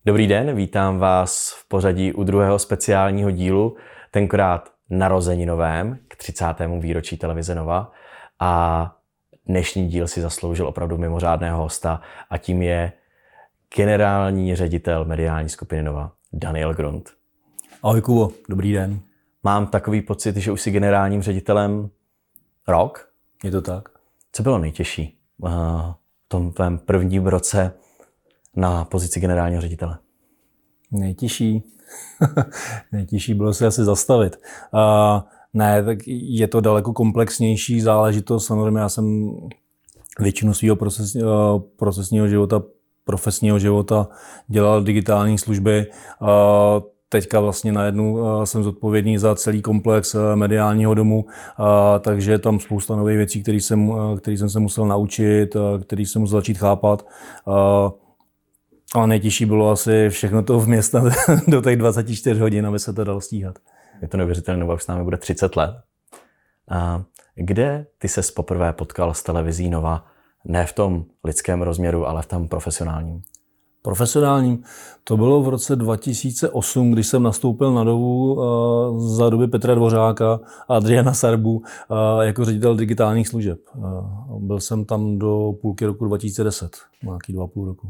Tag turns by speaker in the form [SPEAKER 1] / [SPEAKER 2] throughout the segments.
[SPEAKER 1] Dobrý den, vítám vás v pořadí u druhého speciálního dílu, tenkrát narozeninovém k 30. výročí televize Nova. A dnešní díl si zasloužil opravdu mimořádného hosta a tím je generální ředitel mediální skupiny Nova, Daniel Grund.
[SPEAKER 2] Ahoj Kubo, dobrý den.
[SPEAKER 1] Mám takový pocit, že už jsi generálním ředitelem rok.
[SPEAKER 2] Je to tak.
[SPEAKER 1] Co bylo nejtěžší v tom tvém prvním roce na pozici generálního ředitele?
[SPEAKER 2] Nejtěžší bylo se asi zastavit. Ne, tak je to daleko komplexnější záležitost. Samozřejmě já jsem většinu svého procesního života, profesního života dělal digitální služby. Teďka vlastně najednou jsem zodpovědný za celý komplex mediálního domu, takže je tam spousta nových věcí, které jsem se musel naučit, které jsem musel začít chápat. Ale nejtěžší bylo asi všechno to vměstnat do těch 24 hodin, aby se to dalo stíhat.
[SPEAKER 1] Je to neuvěřitelné, Nova už s námi bude 30 let. A kde ty ses poprvé potkal s televizí Nova? Ne v tom lidském rozměru, ale v tom profesionálním.
[SPEAKER 2] Profesionálním. To bylo v roce 2008, když jsem nastoupil na Novu za doby Petra Dvořáka a Adriana Sarbu jako ředitel digitálních služeb. Byl jsem tam do půlky roku 2010, nějaký 2,5 roku.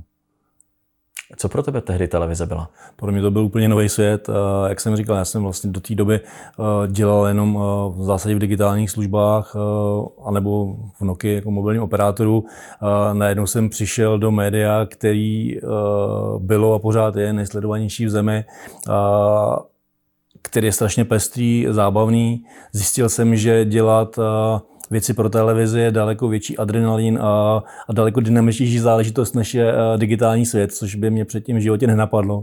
[SPEAKER 1] Co pro tebe tehdy televize byla?
[SPEAKER 2] Pro mě to byl úplně nový svět. Jak jsem říkal, já jsem vlastně do té doby dělal jenom v zásadě v digitálních službách anebo v Nokii jako mobilním operátoru. Najednou jsem přišel do média, který bylo a pořád je nejsledovanější v zemi, který je strašně pestrý, zábavný. Zjistil jsem, že dělat věci pro televizi je daleko větší adrenalin a daleko dynamičtější záležitost, než je digitální svět, což by mě předtím v životě nenapadlo.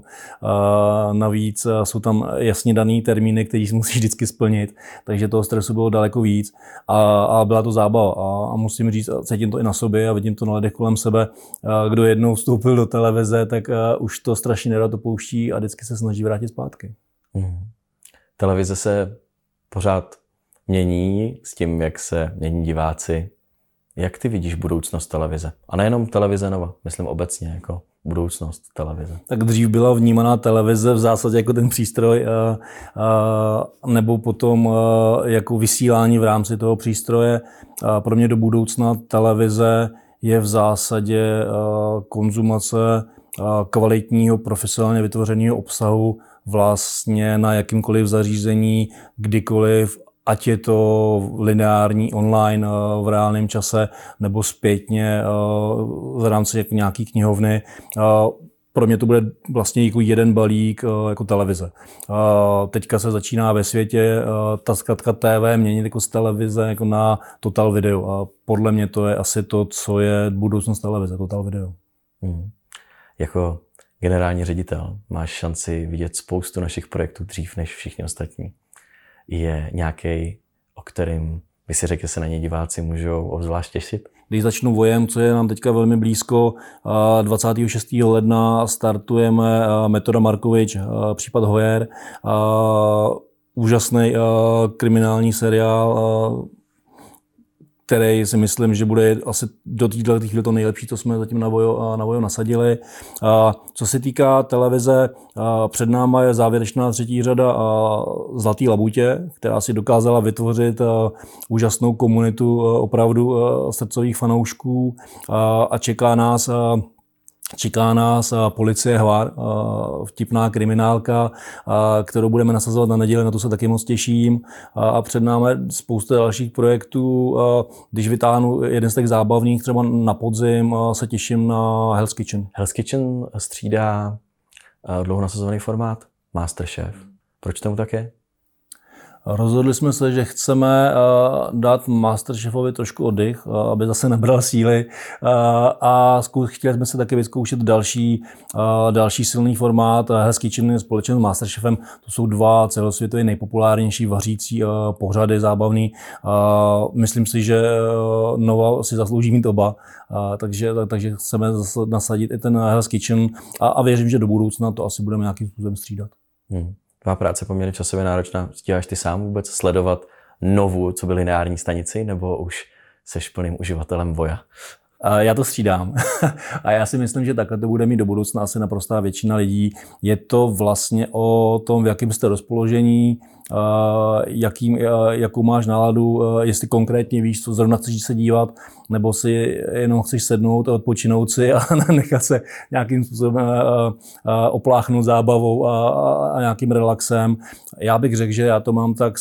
[SPEAKER 2] Navíc jsou tam jasně daný termíny, který musíš vždycky splnit, takže toho stresu bylo daleko víc a byla to zábava. A musím říct, cítím to i na sobě a vidím to na lidech kolem sebe. Kdo jednou vstoupil do televize, tak už to strašně nerad opouští a vždycky se snaží vrátit zpátky.
[SPEAKER 1] Televize se pořád mění s tím, jak se mění diváci. Jak ty vidíš budoucnost televize? A nejenom televize Nova, myslím obecně jako budoucnost televize.
[SPEAKER 2] Tak dřív byla vnímaná televize v zásadě jako ten přístroj nebo potom jako vysílání v rámci toho přístroje. Pro mě do budoucna televize je v zásadě konzumace kvalitního, profesionálně vytvořeného obsahu vlastně na jakýmkoliv zařízení, kdykoliv, ať je to lineární online v reálném čase nebo zpětně v rámci nějaký knihovny. Pro mě to bude vlastně jako jeden balík jako televize. Teďka se začíná ve světě ta zkratka TV měnit jako z televize jako na Total Video. A podle mě to je asi to, co je budoucnost televize, Total Video.
[SPEAKER 1] Jako generální ředitel máš šanci vidět spoustu našich projektů dřív než všichni ostatní. Je nějaký, o kterým by si řekl, že se na něj diváci můžou obzvlášť těšit?
[SPEAKER 2] Když začnu Vojem, co je nám teďka velmi blízko, 26. ledna startujeme Metoda Markovič, případ Hoyer, úžasný kriminální seriál, který si myslím, že bude asi do této chvíli to nejlepší, co jsme zatím na Vojo nasadili. Co se týká televize, před náma je závěrečná 3. řada Zlatý labutě, která si dokázala vytvořit úžasnou komunitu opravdu srdcových fanoušků a čeká nás Policie Hvar, vtipná kriminálka, kterou budeme nasazovat na neděli, na to se taky moc těším. A před námi spousta dalších projektů. Když vytáhnu jeden z těch zábavných, třeba na podzim, se těším na Hell's Kitchen.
[SPEAKER 1] Hell's Kitchen střídá dlouho nasazovaný formát Masterchef. Proč tomu tak je?
[SPEAKER 2] Rozhodli jsme se, že chceme dát Masterchefovi trošku oddych, aby zase nabral síly a chtěli jsme se taky vyzkoušet další silný formát. Hell's Kitchen je společně s Masterchefem. To jsou 2 celosvětově nejpopulárnější vařící pořady zábavný. Myslím si, že Nova si zaslouží mít oba, takže chceme nasadit i ten Hell's Kitchen a věřím, že do budoucna to asi budeme nějakým způsobem střídat.
[SPEAKER 1] Tvá práce poměrně časově náročná. Stíháš ty sám vůbec sledovat Novu, co by lineární stanici, nebo už seš plným uživatelem Voja?
[SPEAKER 2] Já to střídám. A já si myslím, že takhle to bude mít do budoucna asi naprostá většina lidí. Je to vlastně o tom, v jakém jste rozpoložení, jakou máš náladu, jestli konkrétně víš, co zrovna chceš se dívat, nebo si jenom chceš sednout a odpočinout si a nechat se nějakým způsobem opláchnout zábavou a nějakým relaxem. Já bych řekl, že já to mám tak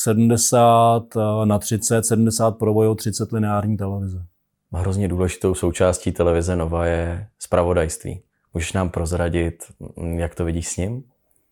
[SPEAKER 2] 70/30, 70 provojů, 30 lineární televize.
[SPEAKER 1] Hrozně důležitou součástí televize Nova je zpravodajství. Můžeš nám prozradit, jak to vidíš s ním?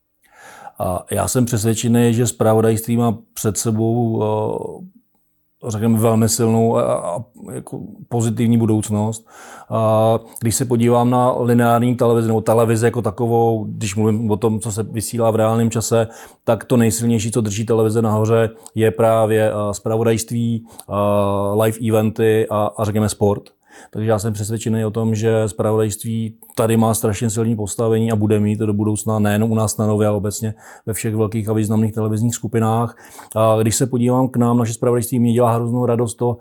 [SPEAKER 2] Já jsem přesvědčený, že zpravodajství má před sebou, řekněme, velmi silnou a jako pozitivní budoucnost. Když se podívám na lineární televizi nebo televizi jako takovou, když mluvím o tom, co se vysílá v reálném čase, tak to nejsilnější, co drží televize nahoře, je právě zpravodajství, live eventy a řekněme sport. Takže já jsem přesvědčený o tom, že zpravodajství tady má strašně silné postavení a bude mít to do budoucna nejenom u nás na Nově, ale obecně ve všech velkých a významných televizních skupinách. Když se podívám k nám, naše zpravodajství mě dělá hroznou radost to,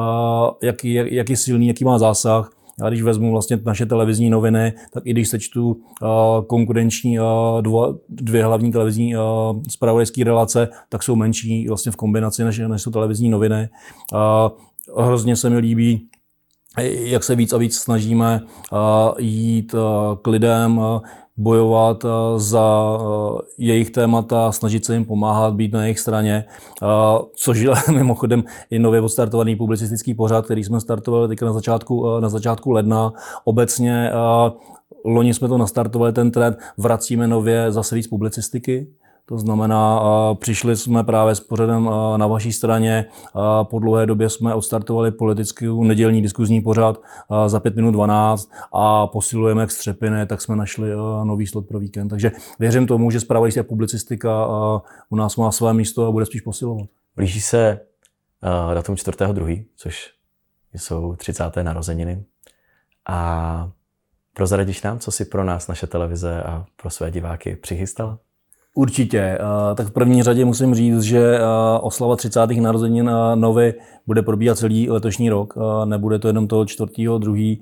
[SPEAKER 2] jak je silný, jaký má zásah. Já když vezmu vlastně naše televizní noviny, tak i když sečtu konkurenční dvě hlavní televizní zpravodajské relace, tak jsou menší vlastně v kombinaci než jsou televizní noviny. Hrozně se mi líbí, jak se víc a víc snažíme jít k lidem, bojovat za jejich témata, snažit se jim pomáhat, být na jejich straně, což je mimochodem i nově odstartovaný publicistický pořad, který jsme startovali teď na začátku ledna. Obecně loni jsme to nastartovali, ten trend, vracíme nově zase víc publicistiky. To znamená, přišli jsme právě s pořadem na vaší straně, po dlouhé době jsme odstartovali politický nedělní diskuzní pořad za 5 minut 12 a posilujeme jak střepiny, tak jsme našli nový slot pro víkend. Takže věřím tomu, že zpravodajství a publicistika u nás má své místo a bude spíš posilovat.
[SPEAKER 1] Blíží se datum 4.2., což jsou 30. narozeniny. A prozradíš nám, co si pro nás naše televize a pro své diváky přichystala?
[SPEAKER 2] Určitě. Tak v první řadě musím říct, že oslava 30. narozenin Novy bude probíhat celý letošní rok. Nebude to jenom toho 4.2.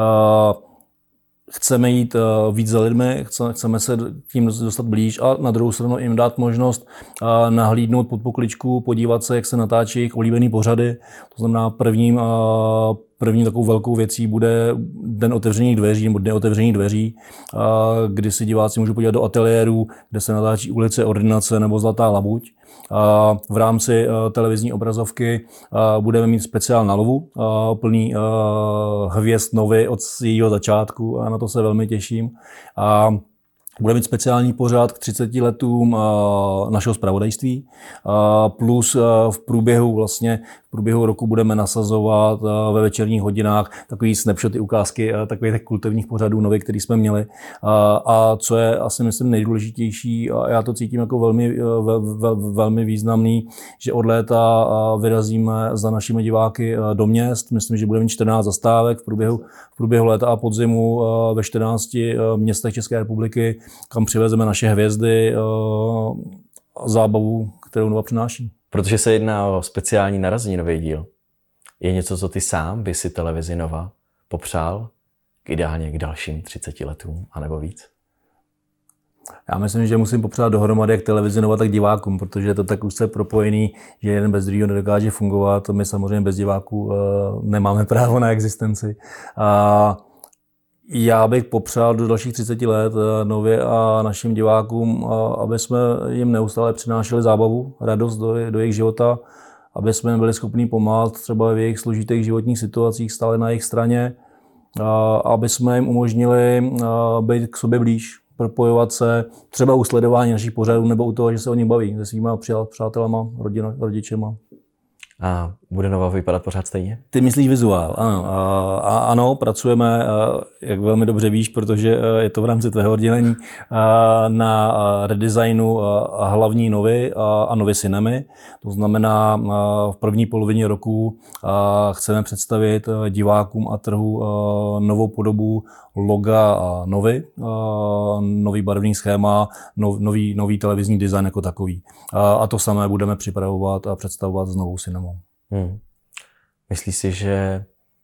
[SPEAKER 2] Chceme jít víc za lidmi, chceme se tím dostat blíž a na druhou stranu jim dát možnost nahlídnout pod pokličku, podívat se, jak se natáčí jejich oblíbený pořady. To znamená první takovou velkou věcí bude Den otevřených dveří nebo Dny otevřených dveří, kdy si diváci můžou podívat do ateliérů, kde se natáčí Ulice Ordinace nebo Zlatá labuť. V rámci televizní obrazovky budeme mít speciál na lovu, plný hvězd Novy od jejího začátku a na to se velmi těším. Bude mít speciální pořad k 30 letům našeho zpravodajství, plus v průběhu roku budeme nasazovat ve večerních hodinách takový snapshoty, ukázky takových těch kultovních pořadů Novy, který jsme měli. A co je asi myslím nejdůležitější, a já to cítím jako velmi významný, že od léta vyrazíme za našimi diváky do měst. Myslím, že budeme mít 14 zastávek v průběhu léta a podzimu ve 14 městech České republiky, kam přivezeme naše hvězdy a zábavu, kterou Nova přináší.
[SPEAKER 1] Protože se jedná o speciální narozeninový díl. Je něco, co ty sám by si televizi Nova popřál ideálně k dalším 30 letům, anebo víc?
[SPEAKER 2] Já myslím, že musím popřát dohromady jak televizi Nova, tak divákům, protože je to tak úzce propojený, že jeden bez druhého nedokáže fungovat. My samozřejmě bez diváků nemáme právo na existenci. Já bych popřál do dalších 30 let Nově a našim divákům, aby jsme jim neustále přinášeli zábavu, radost do jejich života, aby jsme byli schopni pomáhat třeba v jejich složitých životních situacích, stále na jejich straně, aby jsme jim umožnili být k sobě blíž, propojovat se třeba u sledování našich pořadů nebo u toho, že se o nich baví se svýma přátelama, rodičema.
[SPEAKER 1] A bude Nova vypadat pořád stejně?
[SPEAKER 2] Ty myslíš vizuál, ano. Ano, pracujeme, jak velmi dobře víš, protože je to v rámci tvého oddělení, na redesignu hlavní Novy a Novy Cinemy. To znamená, v první polovině roku chceme představit divákům a trhu novou podobu loga Novy, nový barevný schéma, nový televizní design jako takový. A to samé budeme připravovat a představovat s Novou Cinemou.
[SPEAKER 1] Myslíš si, že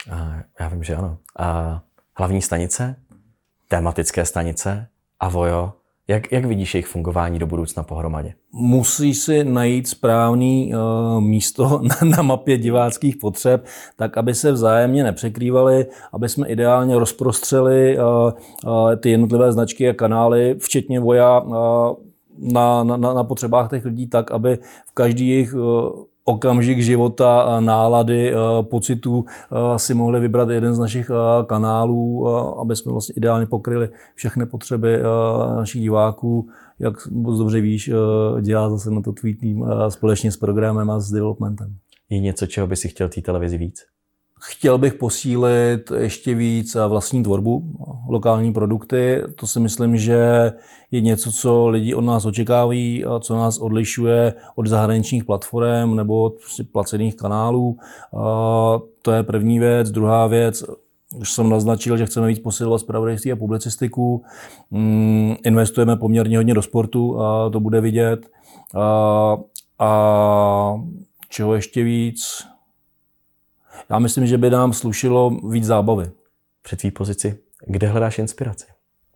[SPEAKER 1] Já vím, že ano. Hlavní stanice, tematické stanice a Vojo. Jak vidíš jejich fungování do budoucna pohromadě?
[SPEAKER 2] Musí si najít správný místo na mapě diváckých potřeb, tak aby se vzájemně nepřekrývaly, aby jsme ideálně rozprostřeli ty jednotlivé značky a kanály, včetně Voja, na potřebách těch lidí tak, aby v každý jejich okamžik života, nálady, pocitů si mohli vybrat jeden z našich kanálů, aby jsme vlastně ideálně pokryli všechny potřeby našich diváků. Jak moc dobře víš, dělá zase na to tvůj tým společně s programem a s developmentem.
[SPEAKER 1] Je něco, čeho by si chtěl té televizi víc?
[SPEAKER 2] Chtěl bych posílit ještě víc vlastní tvorbu, lokální produkty. To si myslím, že je něco, co lidi od nás očekávají a co nás odlišuje od zahraničních platform nebo od placených kanálů. To je první věc. Druhá věc, už jsem naznačil, že chceme víc posilovat zpravodajství a publicistiku. Investujeme poměrně hodně do sportu a to bude vidět. A čeho ještě víc? Já myslím, že by nám slušilo víc zábavy.
[SPEAKER 1] Při tvý pozici, kde hledáš inspiraci?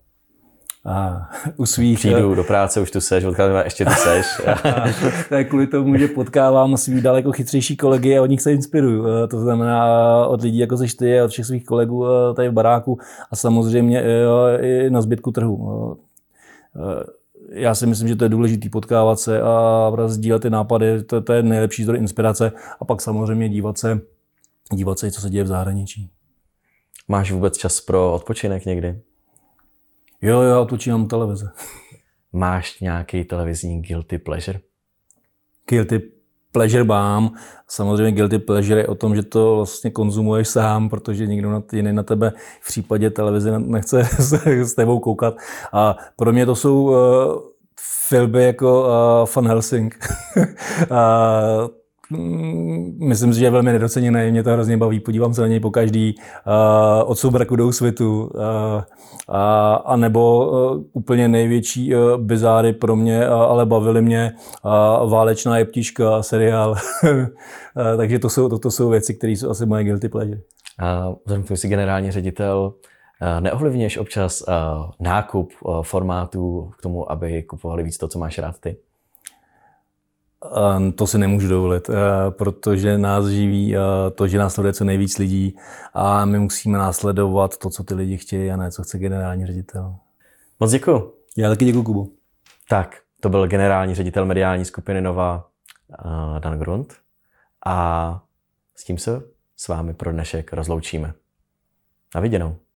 [SPEAKER 2] U svých...
[SPEAKER 1] Přijdu do práce, už tu seš, odkladám, ještě tu seš.
[SPEAKER 2] Tak kvůli tomu, že potkávám svý daleko chytřejší kolegy a od nich se inspiruju. To znamená od lidí, jako seš ty, od všech svých kolegů tady v baráku a samozřejmě i na zbytku trhu. Já si myslím, že to je důležité potkávat se a sdílet ty nápady, to je nejlepší zdroj inspirace a pak samozřejmě dívat se, co se děje v zahraničí.
[SPEAKER 1] Máš vůbec čas pro odpočinek někdy?
[SPEAKER 2] Jo, já odpočínám televize.
[SPEAKER 1] Máš nějaký televizní guilty pleasure?
[SPEAKER 2] Guilty pleasure mám. Samozřejmě guilty pleasure je o tom, že to vlastně konzumuješ sám, protože nikdo jiný na tebe v případě televize nechce s tebou koukat. A pro mě to jsou filmy jako Van Helsing. Myslím si, že je velmi nedoceněný, mě to hrozně baví, podívám se na něj pokaždý, Od soumraku do úsvitu, a nebo úplně největší bizáry pro mě, ale bavily mě, Válečná jeptiška, seriál. Takže to jsou věci, které jsou asi moje guilty pleasure.
[SPEAKER 1] Vzhledem k tomu jsi generální ředitel, neovlivňuješ občas nákup formátů k tomu, aby kupovali víc to, co máš rád ty?
[SPEAKER 2] To si nemůžu dovolit, protože nás živí to, že nás sleduje co nejvíc lidí a my musíme následovat to, co ty lidi chtějí a ne, co chce generální ředitel.
[SPEAKER 1] Moc děkuju.
[SPEAKER 2] Já taky děkuju, Kubo.
[SPEAKER 1] Tak, to byl generální ředitel mediální skupiny Nova Dan Grund a s tím se s vámi pro dnešek rozloučíme. Na viděnou.